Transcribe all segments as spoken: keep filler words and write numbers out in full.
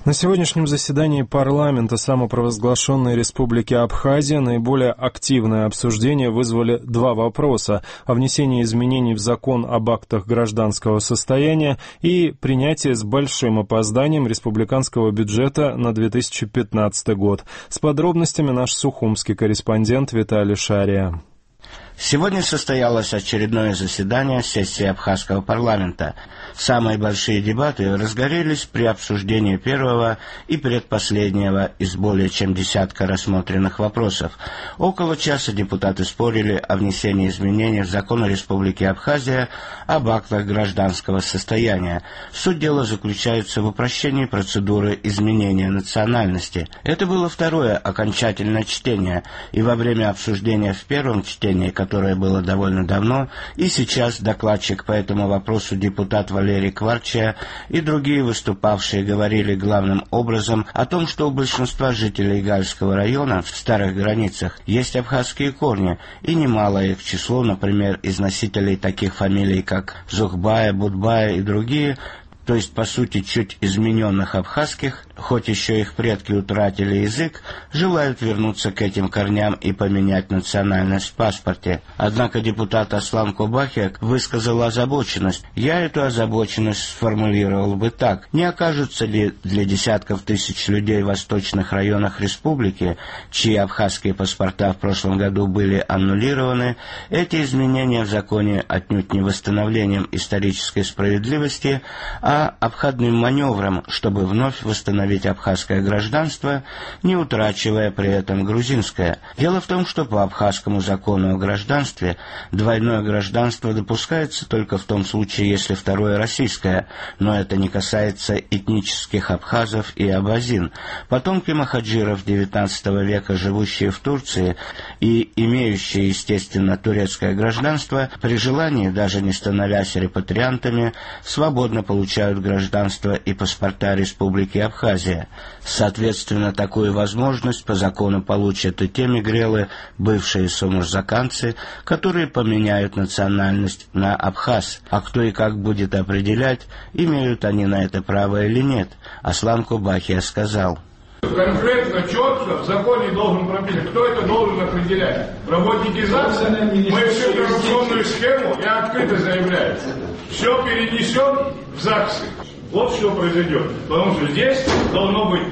На сегодняшнем заседании парламента самопровозглашенной Республики Абхазия наиболее активное обсуждение вызвали два вопроса о внесении изменений в закон об актах гражданского состояния и принятии с большим опозданием республиканского бюджета на две тысячи пятнадцатый год. С подробностями наш сухумский корреспондент Виталий Шария. Сегодня состоялось очередное заседание сессии Абхазского парламента. Самые большие дебаты разгорелись при обсуждении первого и предпоследнего из более чем десятка рассмотренных вопросов. Около часа депутаты спорили о внесении изменений в закон Республики Абхазия об актах гражданского состояния. Суть дела заключается в упрощении процедуры изменения национальности. Это было второе окончательное чтение, и во время обсуждения в первом чтении, которое было довольно давно, и сейчас докладчик по этому вопросу депутат Валерий Кварча и другие выступавшие говорили главным образом о том, что у большинства жителей Гальского района в старых границах есть абхазские корни, и немалое их число, например, из носителей таких фамилий, как Зухбая, Будбая и другие, то есть, по сути, чуть измененных абхазских, хоть еще их предки утратили язык, желают вернуться к этим корням и поменять национальность в паспорте. Однако депутат Аслан Кобахиак высказал озабоченность. Я эту озабоченность сформулировал бы так. Не окажутся ли для десятков тысяч людей в восточных районах республики, чьи абхазские паспорта в прошлом году были аннулированы, эти изменения в законе отнюдь не восстановлением исторической справедливости, а обходным маневром, чтобы вновь восстановить абхазское гражданство, не утрачивая при этом грузинское. Дело в том, что по абхазскому закону о гражданстве двойное гражданство допускается только в том случае, если второе российское, но это не касается этнических абхазов и абазин. Потомки махаджиров девятнадцатого века, живущие в Турции и имеющие, естественно, турецкое гражданство, при желании, даже не становясь репатриантами, свободно получают гражданство и паспорта Республики Абхазия. Соответственно, такую возможность по закону получат и те мигрелы, бывшие сомужзаканцы, которые поменяют национальность на абхаз. А кто и как будет определять, имеют они на это право или нет, Аслан Кобахия сказал. Конкретно, четко в законе должен прописать, кто это должен определять. Работники ЗАГСа, мы всю коррупционную схему, я открыто заявляю, все перенесем в ЗАГСы. Вот что произойдет. Потому что здесь должно быть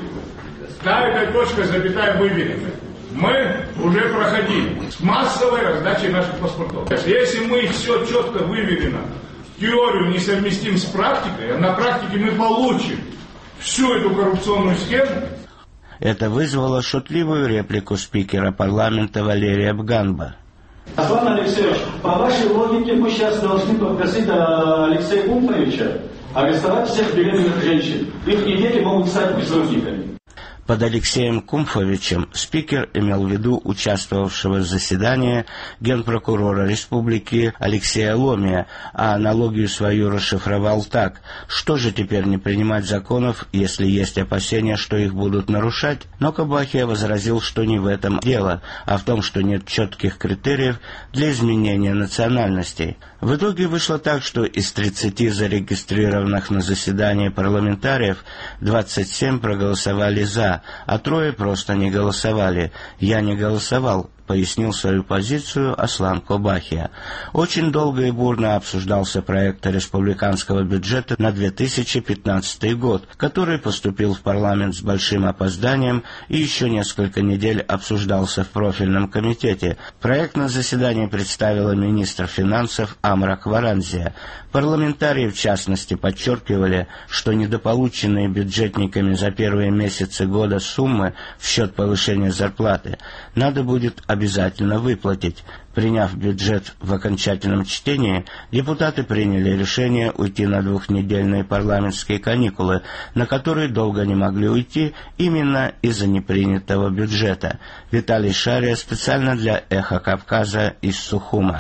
каждая точка, запятая, выверена. Мы уже проходили с массовой раздачей наших паспортов. Если мы все четко выверено, теорию не совместим с практикой, а на практике мы получим всю эту коррупционную схему. Это вызвало шутливую реплику спикера парламента Валерия Бганба. Аслан Алексеевич, по вашей логике мы сейчас должны попросить Алексея Кумфовича арестовать всех беременных женщин. Их дети могут стать преступниками. Под Алексеем Кумфовичем спикер имел в виду участвовавшего в заседании генпрокурора республики Алексея Ломия, а аналогию свою расшифровал так: что же теперь не принимать законов, если есть опасения, что их будут нарушать? Но Кобахия возразил, что не в этом дело, а в том, что нет четких критериев для изменения национальностей. В итоге вышло так, что из тридцати зарегистрированных на заседании парламентариев двадцать семь проголосовали «за», а трое просто не голосовали. «Я не голосовал», пояснил свою позицию Аслан Кобахия. Очень долго и бурно обсуждался проект республиканского бюджета на две тысячи пятнадцатый год, который поступил в парламент с большим опозданием и еще несколько недель обсуждался в профильном комитете. Проект на заседании представила министр финансов Амра Кваранзия. Парламентарии, в частности, подчеркивали, что недополученные бюджетниками за первые месяцы года суммы в счет повышения зарплаты надо будет обязательно выплатить. Приняв бюджет в окончательном чтении, депутаты приняли решение уйти на двухнедельные парламентские каникулы, на которые долго не могли уйти именно из-за непринятого бюджета. Виталий Шария специально для «Эхо Кавказа» из Сухума.